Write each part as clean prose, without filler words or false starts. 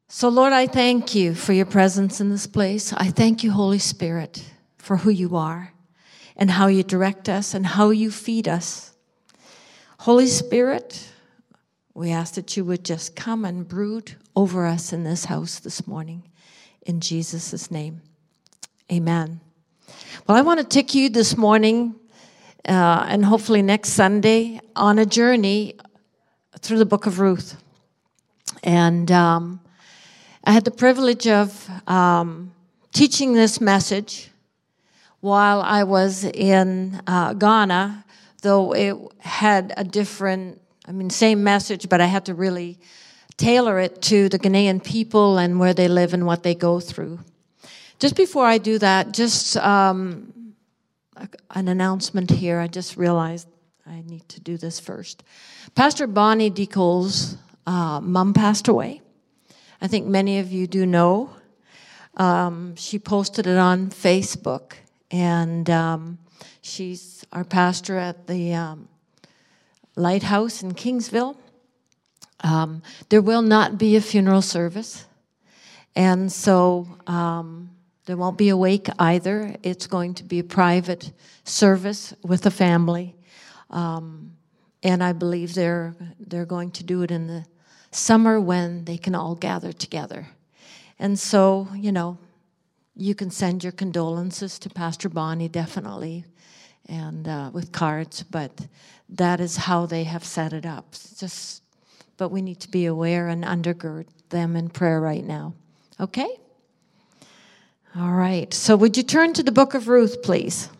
So, Lord, I thank you for your presence in this place. I thank you, Holy Spirit, for who you are and how you direct us and how you feed us. Holy Spirit, we ask that you would just come and brood over us in this house this morning. In Jesus' name, amen. Well, I want to take you this morning and hopefully next Sunday on a journey through the book of Ruth. And I had the privilege of teaching this message while I was in Ghana, though it had a different, same message, but I had to really tailor it to the Ghanaian people and where they live and what they go through. Just before I do that, just an announcement here. I just realized I need to do this first. Pastor Bonnie Decole's mom passed away. I think many of you do know. She posted it on Facebook, and she's our pastor at the Lighthouse in Kingsville. There will not be a funeral service, and so there won't be a wake either. It's going to be a private service with the family, and I believe they're going to do it in the summer when they can all gather together. And so, you can send your condolences to Pastor Bonnie, definitely, and with cards, but that is how they have set it up. But we need to be aware and undergird them in prayer right now. Okay? All right. So would you turn to the book of Ruth, please?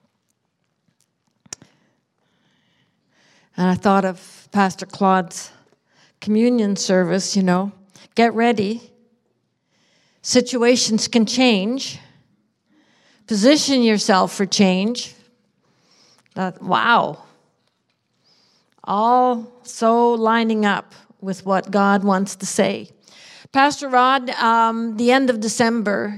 And I thought of Pastor Claude's communion service, get ready. Situations can change. Position yourself for change. Wow. All so lining up with what God wants to say. Pastor Rod, the end of December,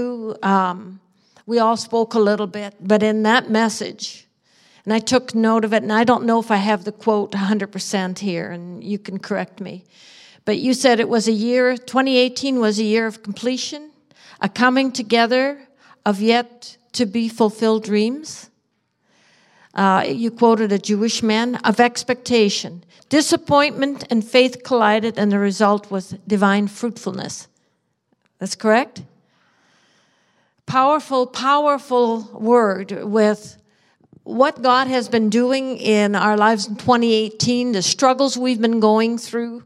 we all spoke a little bit, but in that message, and I took note of it, and I don't know if I have the quote 100% here, and you can correct me. But you said 2018 was a year of completion, a coming together of yet to be fulfilled dreams. You quoted a Jewish man, of expectation. Disappointment and faith collided, and the result was divine fruitfulness. That's correct? Powerful, powerful word with what God has been doing in our lives in 2018, the struggles we've been going through.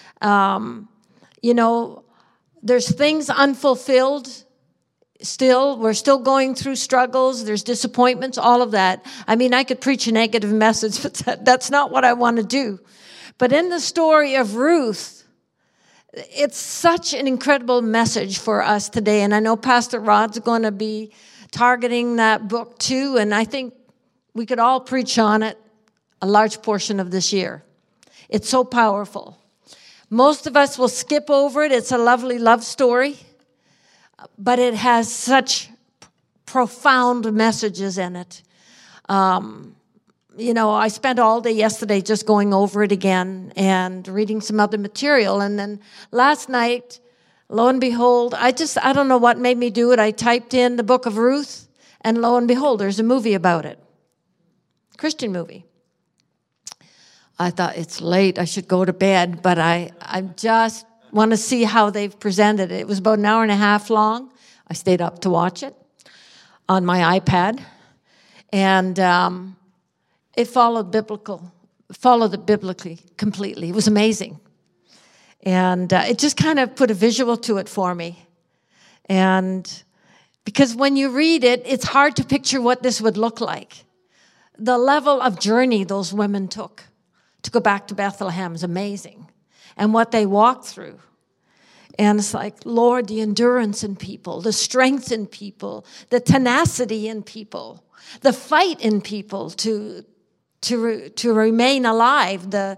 There's things unfulfilled still. We're still going through struggles. There's disappointments, all of that. I could preach a negative message, but that's not what I want to do. But in the story of Ruth, it's such an incredible message for us today. And I know Pastor Rod's going to be targeting that book too, and I think we could all preach on it a large portion of this year. It's so powerful. Most of us will skip over it. It's a lovely love story, but it has such profound messages in it. I spent all day yesterday just going over it again and reading some other material. And then last night, lo and behold, I don't know what made me do it. I typed in the book of Ruth, and lo and behold, there's a movie about it. Christian movie. I thought, it's late, I should go to bed, but I just want to see how they've presented it. It was about an hour and a half long. I stayed up to watch it on my iPad, and it followed it biblically completely. It was amazing. And it just kind of put a visual to it for me. And because when you read it, it's hard to picture what this would look like. The level of journey those women took to go back to Bethlehem is amazing. And what they walked through. And it's like, Lord, the endurance in people, the strength in people, the tenacity in people, the fight in people to remain alive, the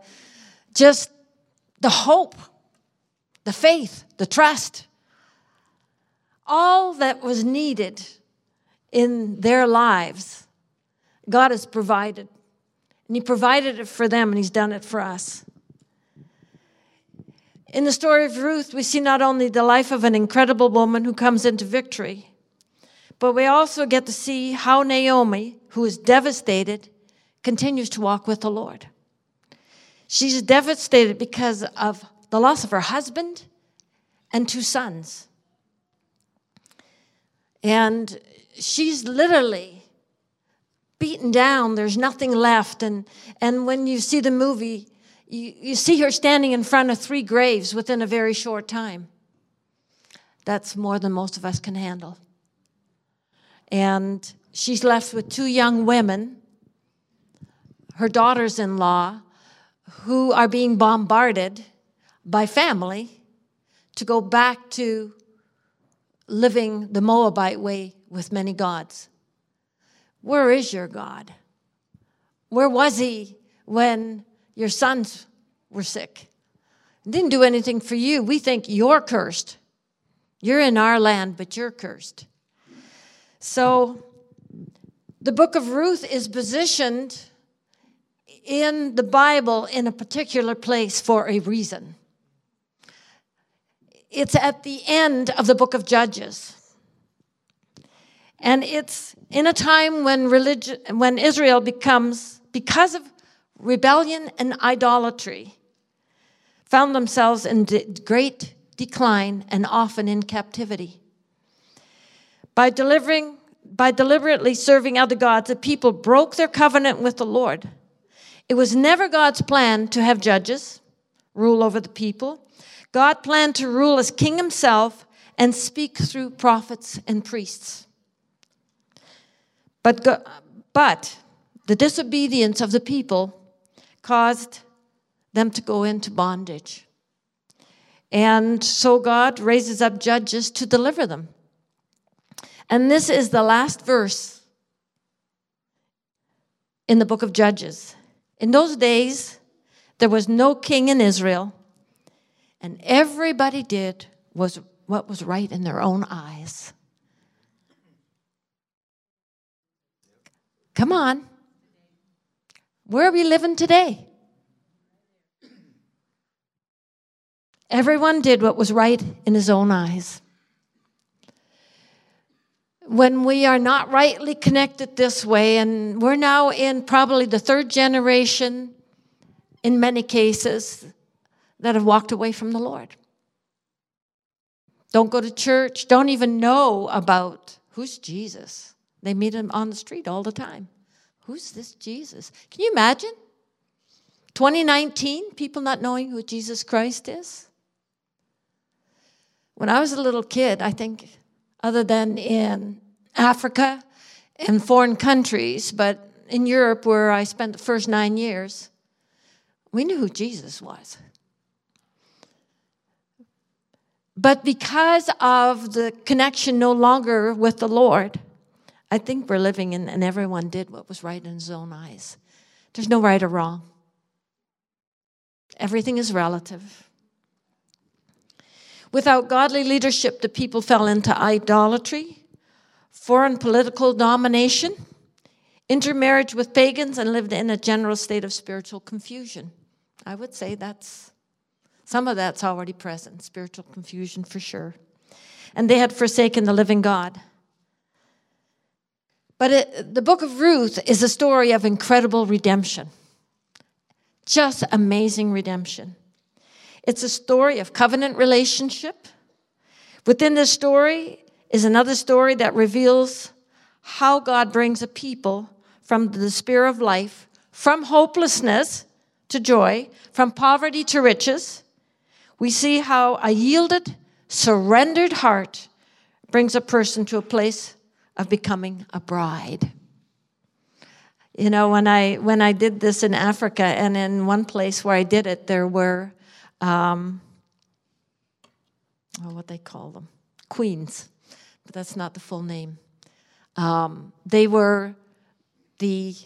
hope, the faith, the trust. All that was needed in their lives, God has provided. And he provided it for them, and he's done it for us. In the story of Ruth, we see not only the life of an incredible woman who comes into victory, but we also get to see how Naomi, who is devastated, continues to walk with the Lord. She's devastated because of the loss of her husband and 2 sons. And she's literally beaten down. There's nothing left. And when you see the movie, you see her standing in front of 3 graves within a very short time. That's more than most of us can handle. And she's left with 2 young women, her daughters-in-law, who are being bombarded by family to go back to living the Moabite way with many gods. Where is your God? Where was he when your sons were sick? Didn't do anything for you. We think you're cursed. You're in our land, but you're cursed. So the book of Ruth is positioned in the Bible in a particular place for a reason. It's at the end of the book of Judges. And it's in a time when Israel becomes, because of rebellion and idolatry, found themselves in great decline and often in captivity. By deliberately serving other gods, the people broke their covenant with the Lord. It was never God's plan to have judges rule over the people. God planned to rule as king himself and speak through prophets and priests. But the disobedience of the people caused them to go into bondage. And so God raises up judges to deliver them. And this is the last verse in the book of Judges. In those days, there was no king in Israel, and everybody did what was right in their own eyes. Come on. Where are we living today? Everyone did what was right in his own eyes. When we are not rightly connected this way, and we're now in probably the 3rd generation, in many cases, that have walked away from the Lord. Don't go to church, don't even know about who's Jesus. They meet him on the street all the time. Who's this Jesus? Can you imagine? 2019, people not knowing who Jesus Christ is? When I was a little kid, I think, other than in Africa and foreign countries, but in Europe where I spent the first 9 years, we knew who Jesus was. But because of the connection no longer with the Lord, I think we're living in, and everyone did what was right in his own eyes. There's no right or wrong. Everything is relative. Without godly leadership, the people fell into idolatry, foreign political domination, intermarriage with pagans, and lived in a general state of spiritual confusion. I would say some of that's already present, spiritual confusion for sure. And they had forsaken the living God. But the book of Ruth is a story of incredible redemption. Just amazing redemption. It's a story of covenant relationship. Within this story is another story that reveals how God brings a people from the despair of life, from hopelessness to joy, from poverty to riches. We see how a yielded, surrendered heart brings a person to a place of becoming a bride. You know, when I did this in Africa, and in one place where I did it, there were, what they call them, queens, but that's not the full name. They were the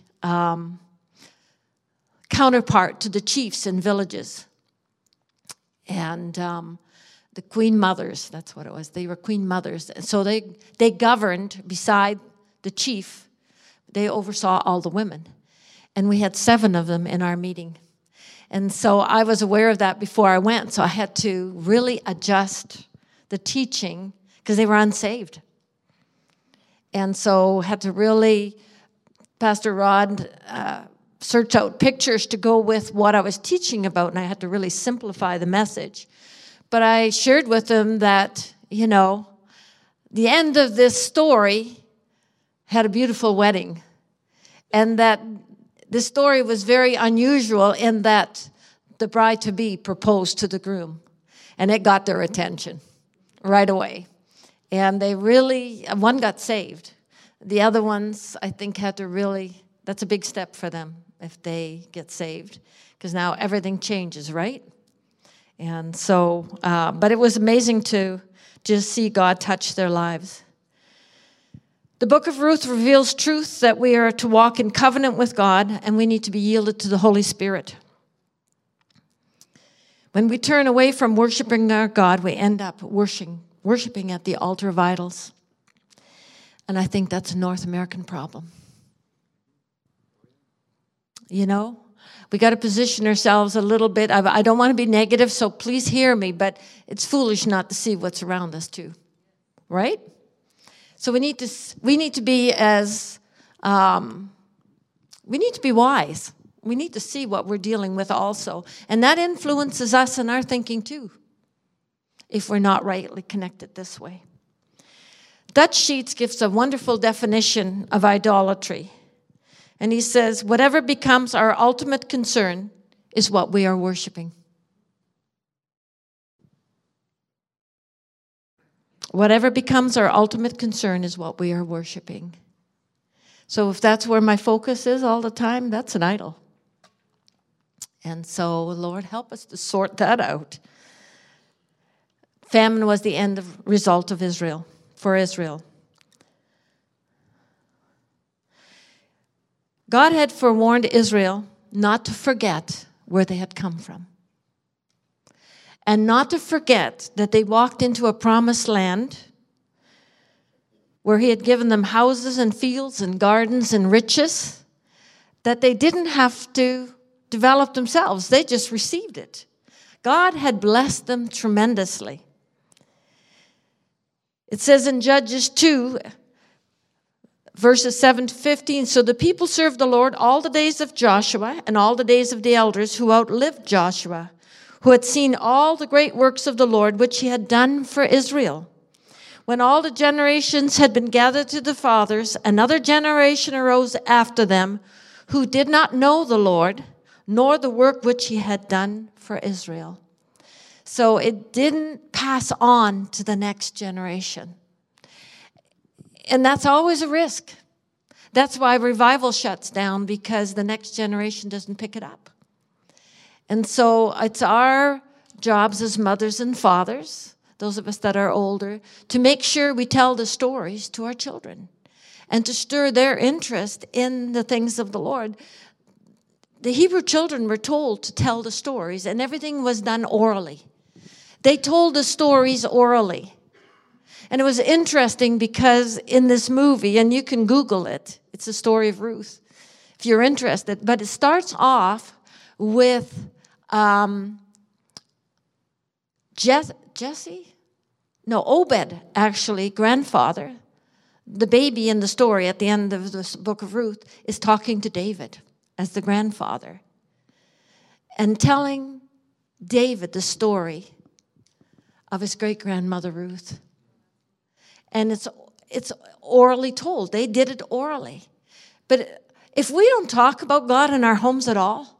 counterpart to the chiefs in villages. And the queen mothers, that's what it was. They were queen mothers. So they governed beside the chief. They oversaw all the women. And we had 7 of them in our meeting. And so I was aware of that before I went. So I had to really adjust the teaching because they were unsaved. And so had to really, Pastor Rod, search out pictures to go with what I was teaching about, and I had to really simplify the message. But I shared with them that, the end of this story had a beautiful wedding, and that this story was very unusual in that the bride-to-be proposed to the groom, and it got their attention right away. And they really, one got saved. The other ones, I think, had to really, that's a big step for them if they get saved, because now everything changes, right? And so, but it was amazing to just see God touch their lives. The book of Ruth reveals truth that we are to walk in covenant with God, and we need to be yielded to the Holy Spirit. When we turn away from worshiping our God, we end up worshiping at the altar of idols. And I think that's a North American problem. We got to position ourselves a little bit. I don't want to be negative, so please hear me, but it's foolish not to see what's around us too, right? So we need to be wise. We need to see what we're dealing with also, and that influences us in our thinking too, if we're not rightly connected this way. Dutch Sheets gives a wonderful definition of idolatry. And he says, whatever becomes our ultimate concern is what we are worshiping. Whatever becomes our ultimate concern is what we are worshiping. So if that's where my focus is all the time, that's an idol. And so, Lord, help us to sort that out. Famine was the end result of Israel, for Israel. God had forewarned Israel not to forget where they had come from. And not to forget that they walked into a promised land where he had given them houses and fields and gardens and riches, that they didn't have to develop themselves. They just received it. God had blessed them tremendously. It says in Judges 2, verses 7 to 15, so the people served the Lord all the days of Joshua and all the days of the elders who outlived Joshua, who had seen all the great works of the Lord, which he had done for Israel. When all the generations had been gathered to the fathers, another generation arose after them who did not know the Lord, nor the work which he had done for Israel. So it didn't pass on to the next generation. And that's always a risk. That's why revival shuts down, because the next generation doesn't pick it up. And so it's our jobs as mothers and fathers, those of us that are older, to make sure we tell the stories to our children and to stir their interest in the things of the Lord. The Hebrew children were told to tell the stories, and everything was done orally. They told the stories orally. And it was interesting because in this movie, and you can Google it, it's the story of Ruth, if you're interested. But it starts off with Obed, actually, grandfather. The baby in the story at the end of the book of Ruth is talking to David as the grandfather and telling David the story of his great-grandmother Ruth. And it's orally told. They did it orally. But if we don't talk about God in our homes at all,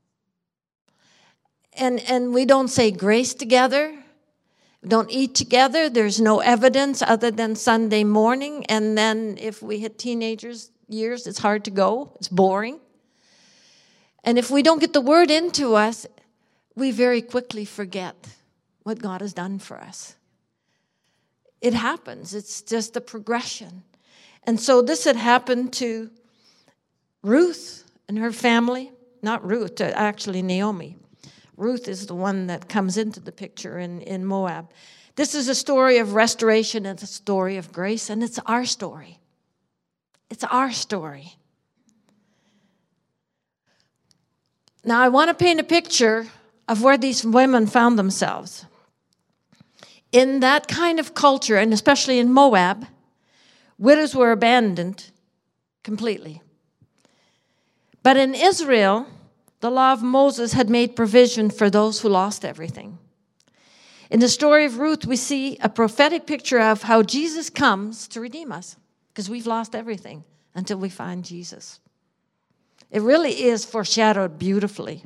and we don't say grace together, we don't eat together, there's no evidence other than Sunday morning, and then if we hit teenagers years, it's hard to go, it's boring. And if we don't get the word into us, we very quickly forget what God has done for us. It happens. It's just a progression. And so this had happened to Ruth and her family. Not Ruth, actually Naomi. Ruth is the one that comes into the picture in Moab. This is a story of restoration. It's a story of grace, and it's our story. It's our story. Now, I want to paint a picture of where these women found themselves. In that kind of culture, and especially in Moab, widows were abandoned completely. But in Israel, the law of Moses had made provision for those who lost everything. In the story of Ruth, we see a prophetic picture of how Jesus comes to redeem us, because we've lost everything until we find Jesus. It really is foreshadowed beautifully.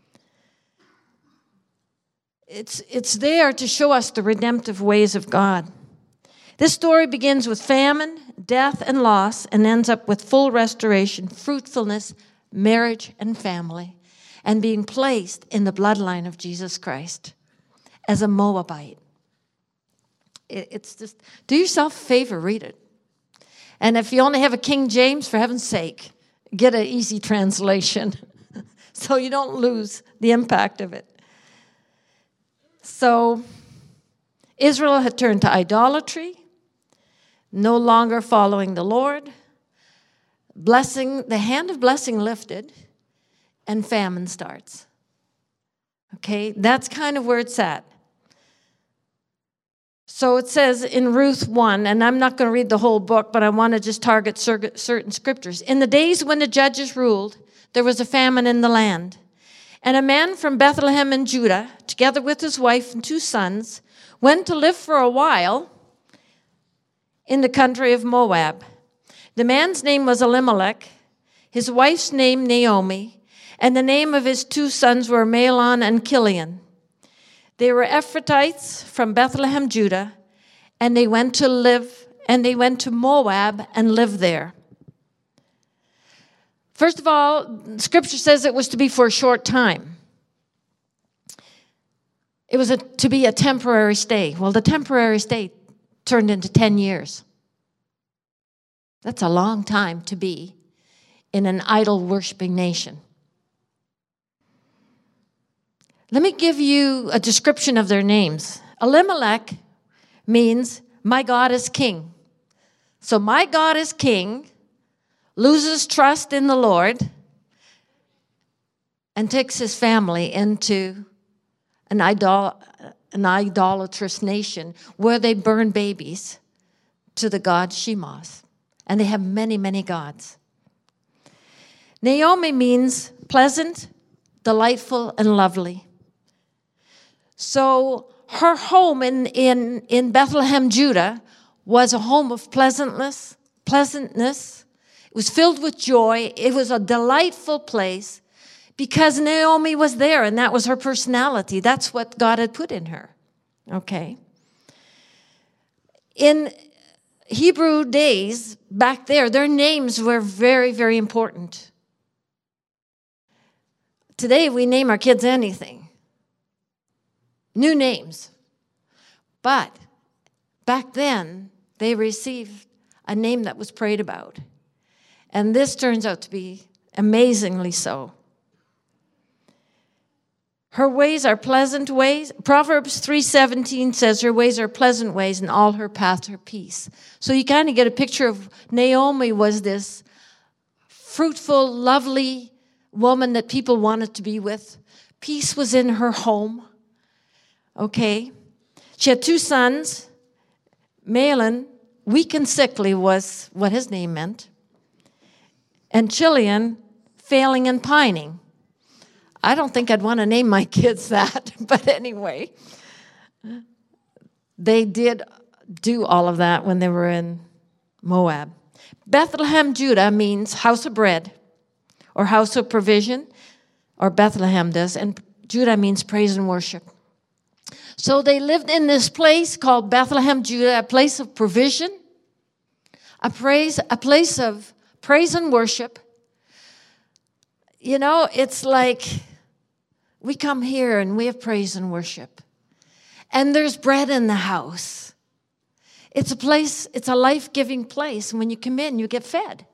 It's there to show us the redemptive ways of God. This story begins with famine, death, and loss, and ends up with full restoration, fruitfulness, marriage, and family, and being placed in the bloodline of Jesus Christ as a Moabite. It's just, do yourself a favor, read it. And if you only have a King James, for heaven's sake, get an easy translation so you don't lose the impact of it. So Israel had turned to idolatry, no longer following the Lord. Blessing, the hand of blessing lifted, and famine starts. Okay, that's kind of where it's at. So it says in Ruth 1, and I'm not going to read the whole book, but I want to just target certain scriptures. In the days when the judges ruled, there was a famine in the land. And a man from Bethlehem in Judah, together with his wife and 2 sons, went to live for a while in the country of Moab. The man's name was Elimelech, his wife's name Naomi, and the name of his 2 sons were Mahlon and Chilion. They were Ephrathites from Bethlehem, Judah, and they went to Moab and lived there. First of all, Scripture says it was to be for a short time. It was to be a temporary stay. Well, the temporary stay turned into 10 years. That's a long time to be in an idol-worshiping nation. Let me give you a description of their names. Elimelech means, my God is king. So my God is king, loses trust in the Lord, and takes his family into an idolatrous nation where they burn babies to the god Chemosh. And they have many, many gods. Naomi means pleasant, delightful, and lovely. So her home in Bethlehem, Judah, was a home of pleasantness. It was filled with joy. It was a delightful place because Naomi was there, and that was her personality. That's what God had put in her. Okay. In Hebrew days, back there, their names were very, very important. Today, we name our kids anything. New names. But back then, they received a name that was prayed about. And this turns out to be amazingly so. Her ways are pleasant ways. Proverbs 3:17 says her ways are pleasant ways and all her paths are peace. So you kind of get a picture of Naomi was this fruitful, lovely woman that people wanted to be with. Peace was in her home. Okay. She had 2 sons. Mahlon, weak and sickly, was what his name meant. And Chilion, failing and pining. I don't think I'd want to name my kids that, but anyway. They did do all of that when they were in Moab. Bethlehem, Judah means house of bread or house of provision, or Bethlehem does, and Judah means praise and worship. So they lived in this place called Bethlehem, Judah, a place of provision, a place of praise and worship. You know, it's like we come here and we have praise and worship. And there's bread in the house. It's a place, it's a life-giving place. And when you come in, you get fed.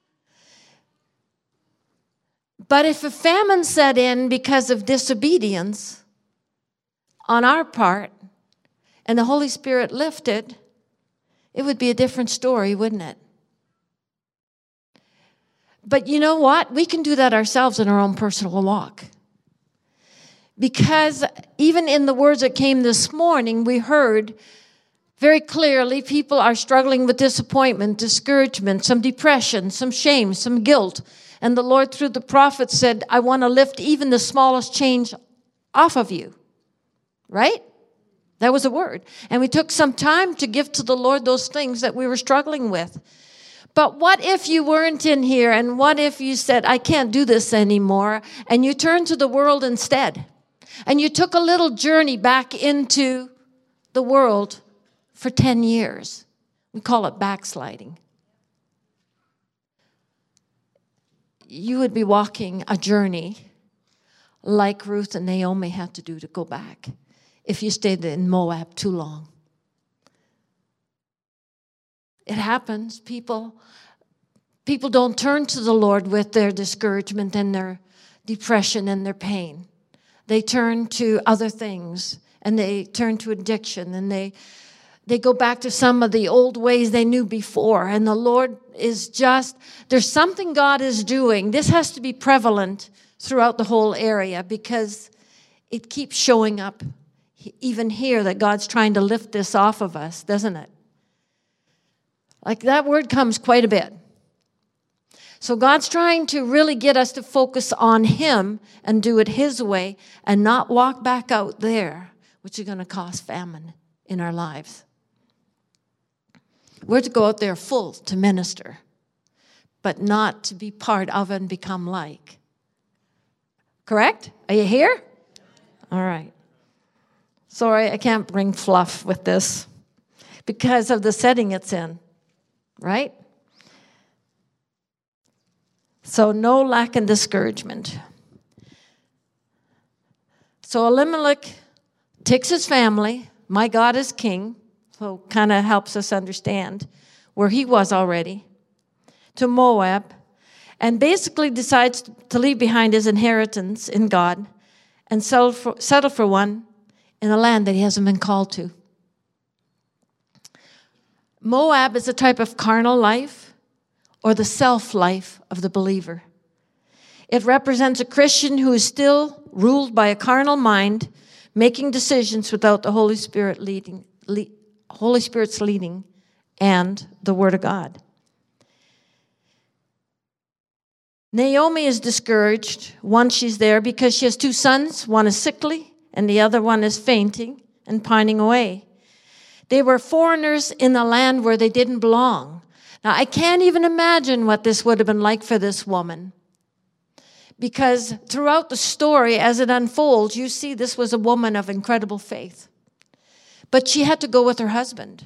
But if a famine set in because of disobedience on our part, and the Holy Spirit lifted, it would be a different story, wouldn't it? But you know what? We can do that ourselves in our own personal walk. Because even in the words that came this morning, we heard very clearly people are struggling with disappointment, discouragement, some depression, some shame, some guilt. And the Lord, through the prophet, said, I want to lift even the smallest change off of you. Right? That was a word. And we took some time to give to the Lord those things that we were struggling with. But what if you weren't in here, and what if you said, I can't do this anymore, and you turned to the world instead, and you took a little journey back into the world for 10 years? We call it backsliding. You would be walking a journey like Ruth and Naomi had to do to go back if you stayed in Moab too long. It happens. People don't turn to the Lord with their discouragement and their depression and their pain. They turn to other things, and they turn to addiction, and they go back to some of the old ways they knew before. And the Lord is just, there's something God is doing. This has to be prevalent throughout the whole area, because it keeps showing up even here that God's trying to lift this off of us, doesn't it? Like that word comes quite a bit. So God's trying to really get us to focus on Him and do it His way and not walk back out there, which is going to cause famine in our lives. We're to go out there full to minister, but not to be part of and become like. Correct? Are you here? All right. Sorry, I can't bring fluff with this because of the setting it's in. Right? So no lack and discouragement. So Elimelech takes his family. My God is king. So kind of helps us understand where he was already. To Moab. And basically decides to leave behind his inheritance in God and settle for one in a land that he hasn't been called to. Moab is a type of carnal life or the self-life of the believer. It represents a Christian who is still ruled by a carnal mind, making decisions without the Holy Spirit's leading and the Word of God. Naomi is discouraged once she's there because she has two sons. One is sickly and the other one is fainting and pining away. They were foreigners in a land where they didn't belong. Now, I can't even imagine what this would have been like for this woman. Because throughout the story, as it unfolds, you see this was a woman of incredible faith. But she had to go with her husband.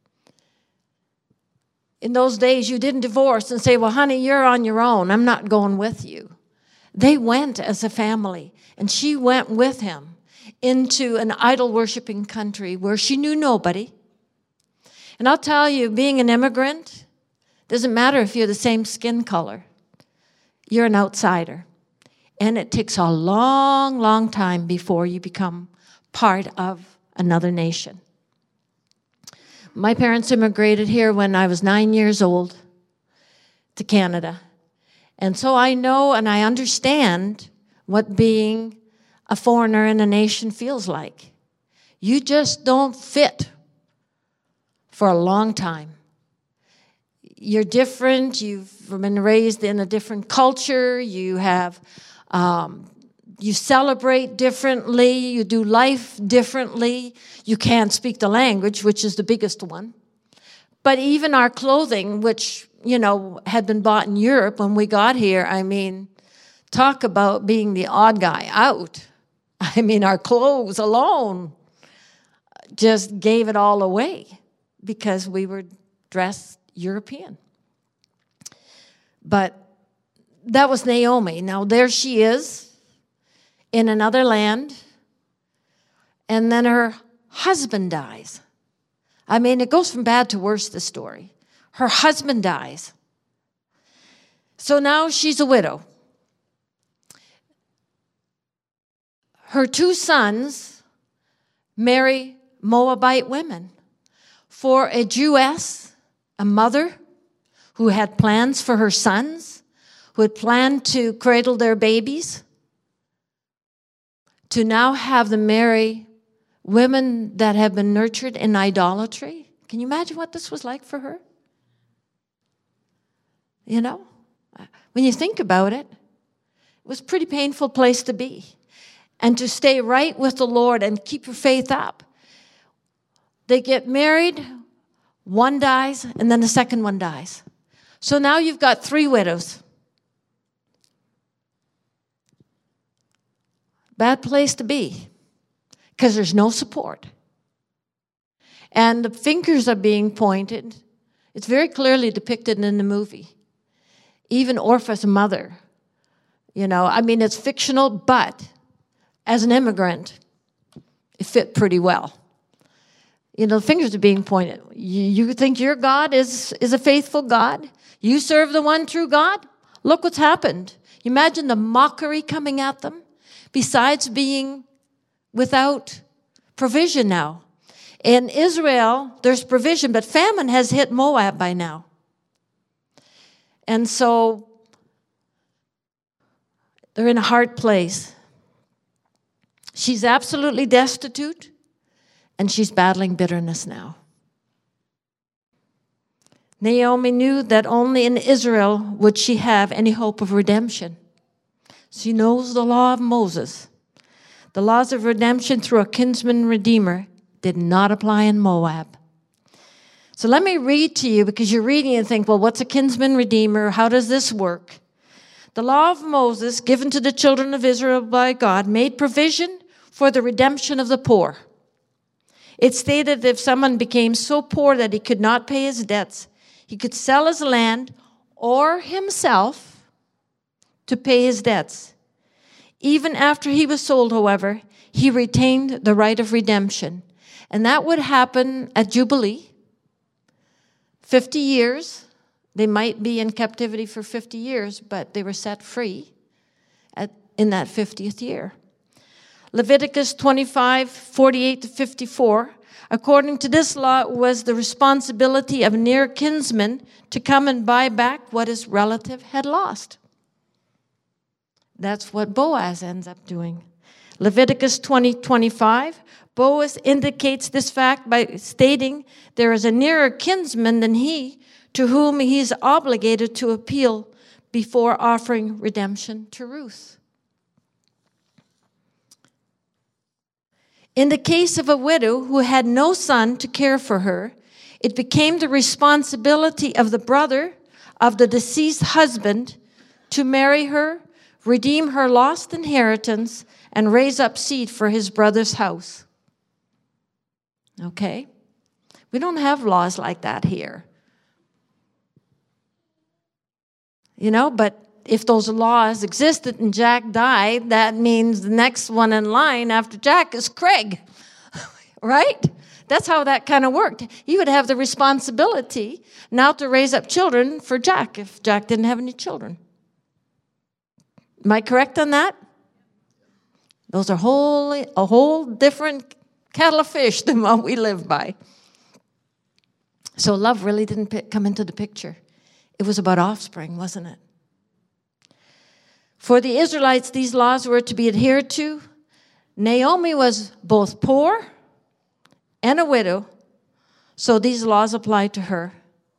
In those days, you didn't divorce and say, well, honey, you're on your own. I'm not going with you. They went as a family, and she went with him into an idol-worshiping country where she knew nobody. And I'll tell you, being an immigrant, doesn't matter if you're the same skin color. You're an outsider. And it takes a long, long time before you become part of another nation. My parents immigrated here when I was 9 years old to Canada. And so I know and I understand what being a foreigner in a nation feels like. You just don't fit for a long time. You're different. You've been raised in a different culture. You have, you celebrate differently. You do life differently. You can't speak the language, which is the biggest one. But even our clothing, which, had been bought in Europe when we got here, talk about being the odd guy out. Our clothes alone just gave it all away because we were dressed European. But that was Naomi. Now there she is in another land, and then her husband dies. It goes from bad to worse, this story. Her husband dies. So now she's a widow. Her two sons marry Moabite women. For a Jewess, a mother who had plans for her sons, who had planned to cradle their babies, to now have them marry women that have been nurtured in idolatry. Can you imagine what this was like for her? You know, when you think about it, it was a pretty painful place to be. And to stay right with the Lord and keep your faith up. They get married, one dies, and then the second one dies. So now you've got 3 widows. Bad place to be, because there's no support. And the fingers are being pointed. It's very clearly depicted in the movie. Even Orpha's mother. You know, I mean, it's fictional, but as an immigrant, it fit pretty well. You know, the fingers are being pointed. You think your God is a faithful God? You serve the one true God? Look what's happened. You imagine the mockery coming at them, besides being without provision now. In Israel, there's provision, but famine has hit Moab by now. And so they're in a hard place. She's absolutely destitute, and she's battling bitterness now. Naomi knew that only in Israel would she have any hope of redemption. She knows the law of Moses. The laws of redemption through a kinsman redeemer did not apply in Moab. So let me read to you, because you're reading and think, well, what's a kinsman redeemer? How does this work? The law of Moses, given to the children of Israel by God, made provision for the redemption of the poor. It stated that if someone became so poor that he could not pay his debts, he could sell his land or himself to pay his debts. Even after he was sold, however, he retained the right of redemption. And that would happen at Jubilee. 50 years. They might be in captivity for 50 years, but they were set free in that 50th year. Leviticus 25:48-54. According to this law, it was the responsibility of a near kinsman to come and buy back what his relative had lost. That's what Boaz ends up doing. Leviticus 20:25. Boaz indicates this fact by stating there is a nearer kinsman than he to whom he is obligated to appeal before offering redemption to Ruth. In the case of a widow who had no son to care for her, it became the responsibility of the brother of the deceased husband to marry her, redeem her lost inheritance, and raise up seed for his brother's house. Okay? We don't have laws like that here. You know, but if those laws existed and Jack died, that means the next one in line after Jack is Craig, right? That's how that kind of worked. He would have the responsibility now to raise up children for Jack if Jack didn't have any children. Am I correct on that? Those are a whole different kettle of fish than what we live by. So love really didn't come into the picture. It was about offspring, wasn't it? For the Israelites, these laws were to be adhered to. Naomi was both poor and a widow, so these laws applied to her.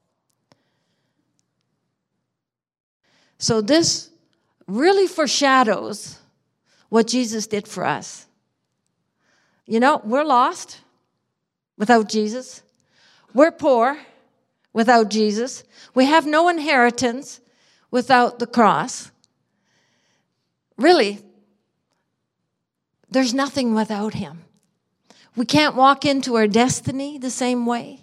So this really foreshadows what Jesus did for us. You know, we're lost without Jesus. We're poor without Jesus. We have no inheritance without the cross. Really, there's nothing without him. We can't walk into our destiny the same way.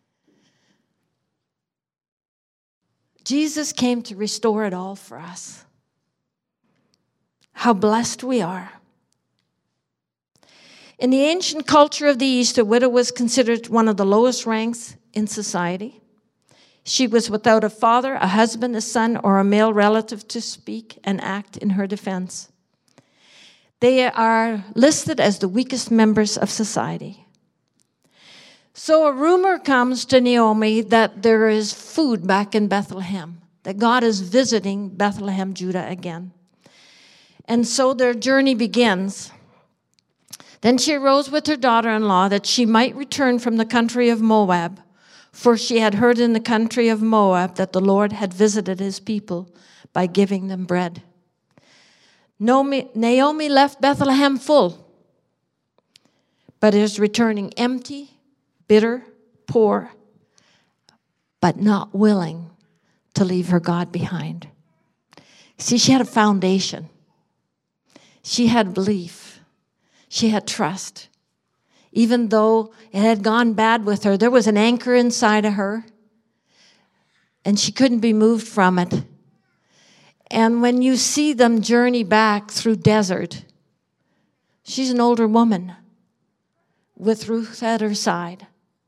Jesus came to restore it all for us. How blessed we are. In the ancient culture of the East, a widow was considered one of the lowest ranks in society. She was without a father, a husband, a son, or a male relative to speak and act in her defense. They are listed as the weakest members of society. So a rumor comes to Naomi that there is food back in Bethlehem, that God is visiting Bethlehem, Judah again. And so their journey begins. Then she arose with her daughter-in-law that she might return from the country of Moab, for she had heard in the country of Moab that the Lord had visited his people by giving them bread. Naomi left Bethlehem full, but is returning empty, bitter, poor, but not willing to leave her God behind. See, she had a foundation. She had belief. She had trust. Even though it had gone bad with her, there was an anchor inside of her, and she couldn't be moved from it. And when you see them journey back through desert, she's an older woman with Ruth at her side.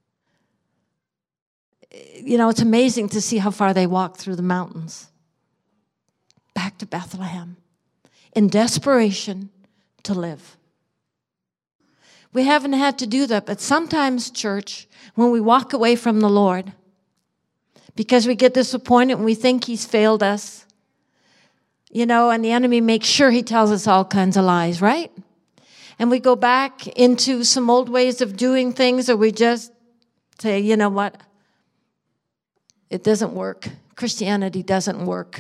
You know, it's amazing to see how far they walked through the mountains. Back to Bethlehem in desperation to live. We haven't had to do that, but sometimes, church, when we walk away from the Lord, because we get disappointed and we think he's failed us, you know, and the enemy makes sure he tells us all kinds of lies, right? And we go back into some old ways of doing things, or we just say, you know what? It doesn't work. Christianity doesn't work.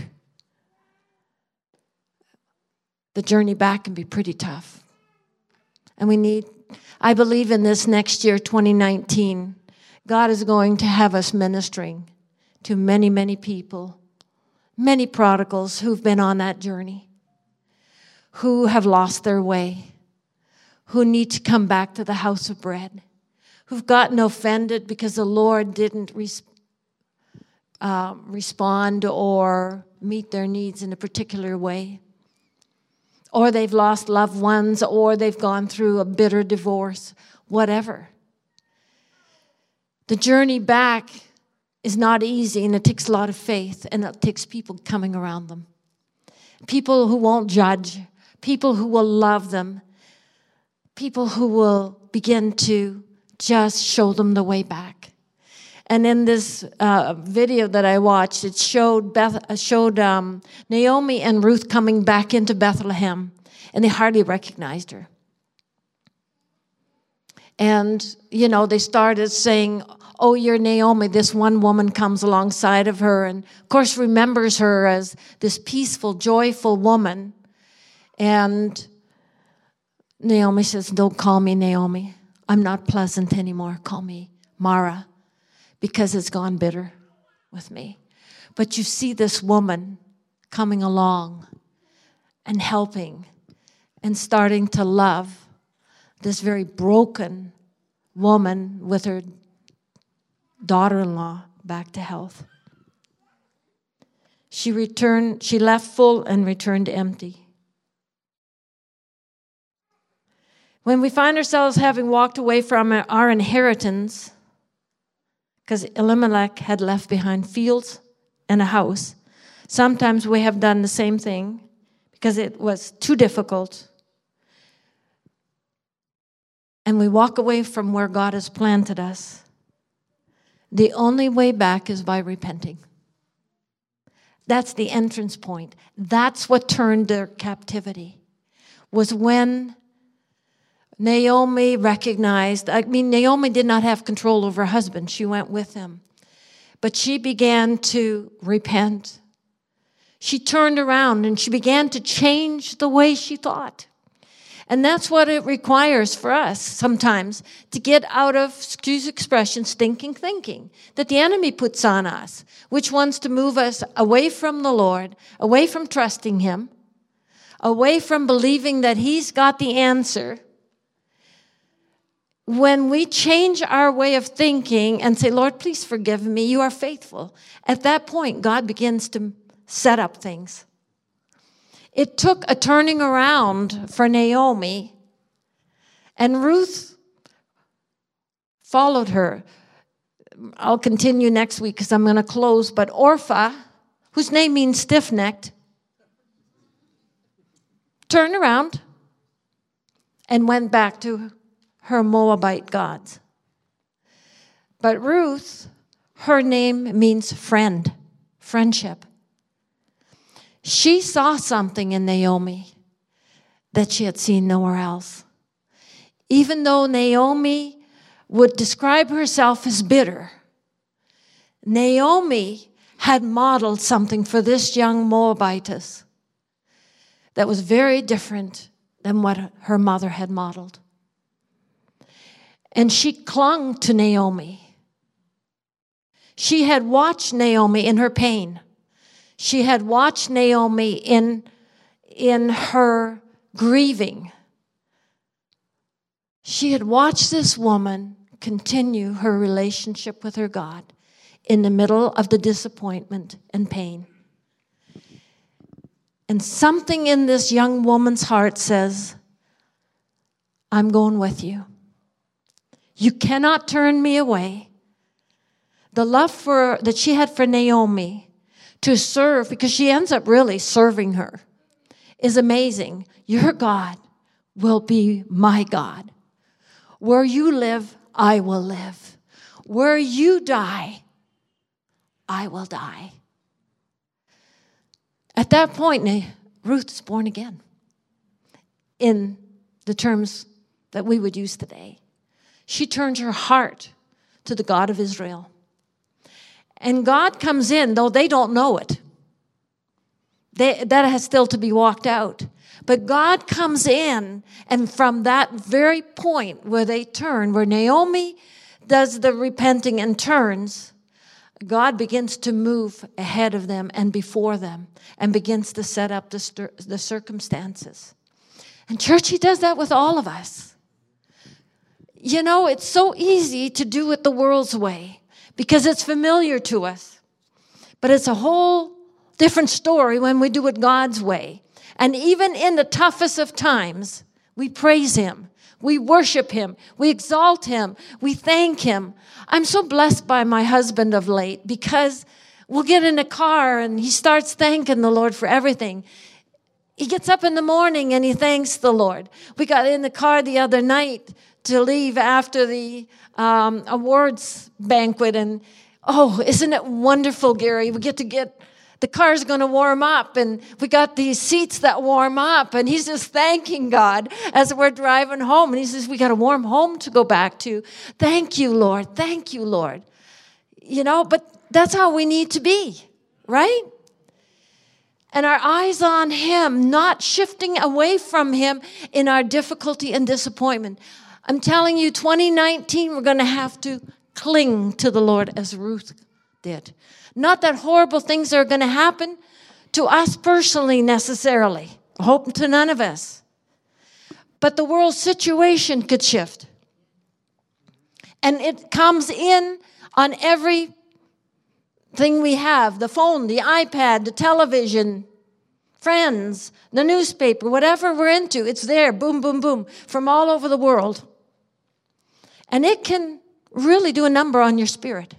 The journey back can be pretty tough. And I believe in this next year, 2019, God is going to have us ministering to many, many people, many prodigals who've been on that journey, who have lost their way, who need to come back to the house of bread, who've gotten offended because the Lord didn't respond or meet their needs in a particular way. Or they've lost loved ones, or they've gone through a bitter divorce, whatever. The journey back is not easy, and it takes a lot of faith, and it takes people coming around them. People who won't judge, people who will love them, people who will begin to just show them the way back. And in this video that I watched, it showed Naomi and Ruth coming back into Bethlehem, and they hardly recognized her. And, you know, they started saying, oh, you're Naomi. This one woman comes alongside of her and, of course, remembers her as this peaceful, joyful woman. And Naomi says, don't call me Naomi. I'm not pleasant anymore. Call me Mara, because it's gone bitter with me. But you see this woman coming along and helping and starting to love this very broken woman with her daughter-in-law back to health. She left full and returned empty. When we find ourselves having walked away from our inheritance, because Elimelech had left behind fields and a house, sometimes we have done the same thing because it was too difficult. And we walk away from where God has planted us. The only way back is by repenting. That's the entrance point. That's what turned their captivity, was when Naomi recognized, Naomi did not have control over her husband. She went with him. But she began to repent. She turned around and she began to change the way she thought. And that's what it requires for us sometimes, to get out of, excuse expression, stinking thinking that the enemy puts on us, which wants to move us away from the Lord, away from trusting him, away from believing that he's got the answer. When we change our way of thinking and say, Lord, please forgive me, you are faithful, at that point, God begins to set up things. It took a turning around for Naomi, and Ruth followed her. I'll continue next week because I'm going to close, but Orpah, whose name means stiff-necked, turned around and went back to her Moabite gods. But Ruth, her name means friend, friendship. She saw something in Naomi that she had seen nowhere else. Even though Naomi would describe herself as bitter, Naomi had modeled something for this young Moabitess that was very different than what her mother had modeled. And she clung to Naomi. She had watched Naomi in her pain. She had watched Naomi in her grieving. She had watched this woman continue her relationship with her God in the middle of the disappointment and pain. And something in this young woman's heart says, I'm going with you. You cannot turn me away. The love that she had for Naomi to serve, because she ends up really serving her, is amazing. Your God will be my God. Where you live, I will live. Where you die, I will die. At that point, Ruth is born again in the terms that we would use today. She turns her heart to the God of Israel. And God comes in, though they don't know it. That has still to be walked out. But God comes in, and from that very point where they turn, where Naomi does the repenting and turns, God begins to move ahead of them and before them and begins to set up the circumstances. And church, he does that with all of us. You know, it's so easy to do it the world's way because it's familiar to us. But it's a whole different story when we do it God's way. And even in the toughest of times, we praise him. We worship him. We exalt him. We thank him. I'm so blessed by my husband of late because we'll get in a car and he starts thanking the Lord for everything. He gets up in the morning and he thanks the Lord. We got in the car the other night to leave after the awards banquet. And, oh, isn't it wonderful, Gary? We get the car's going to warm up, and we got these seats that warm up, and he's just thanking God as we're driving home. And he says, we got a warm home to go back to. Thank you, Lord. Thank you, Lord. You know, but that's how we need to be, right? And our eyes on him, not shifting away from him in our difficulty and disappointment. I'm telling you, 2019, we're going to have to cling to the Lord as Ruth did. Not that horrible things are going to happen to us personally necessarily. I hope to none of us. But the world situation could shift. And it comes in on everything we have. The phone, the iPad, the television, friends, the newspaper, whatever we're into, it's there, boom, boom, boom, from all over the world. And it can really do a number on your spirit.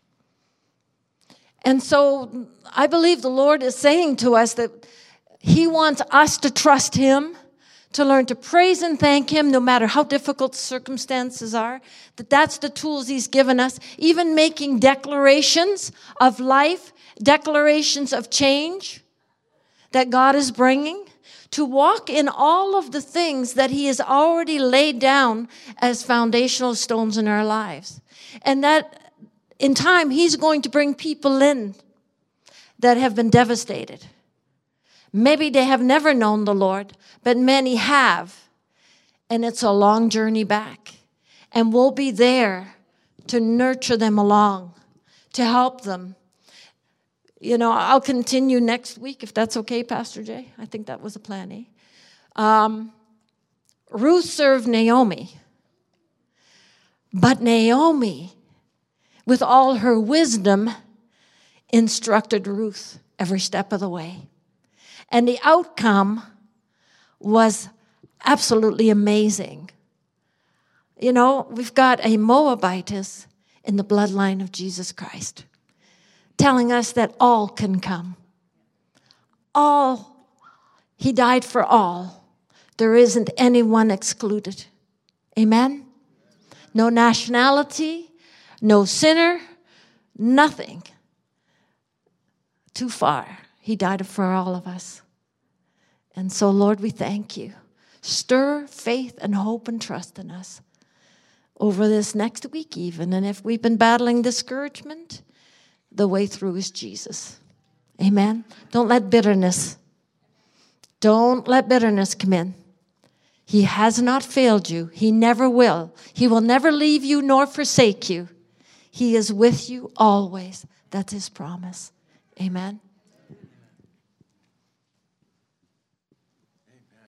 And so I believe the Lord is saying to us that he wants us to trust him, to learn to praise and thank him no matter how difficult circumstances are, that's the tools he's given us, even making declarations of life, declarations of change that God is bringing, to walk in all of the things that he has already laid down as foundational stones in our lives. And that in time, he's going to bring people in that have been devastated. Maybe they have never known the Lord, but many have. And it's a long journey back. And we'll be there to nurture them along, to help them. You know, I'll continue next week, if that's okay, Pastor Jay. I think that was a plan, Ruth served Naomi. But Naomi, with all her wisdom, instructed Ruth every step of the way. And the outcome was absolutely amazing. You know, we've got a Moabitess in the bloodline of Jesus Christ, telling us that all can come. All. He died for all. There isn't anyone excluded. Amen? No nationality, no sinner, nothing. Too far. He died for all of us. And so, Lord, we thank you. Stir faith and hope and trust in us over this next week even. And if we've been battling discouragement, the way through is Jesus. Amen. Don't let bitterness come in. He has not failed you. He never will. He will never leave you nor forsake you. He is with you always. That's his promise. Amen.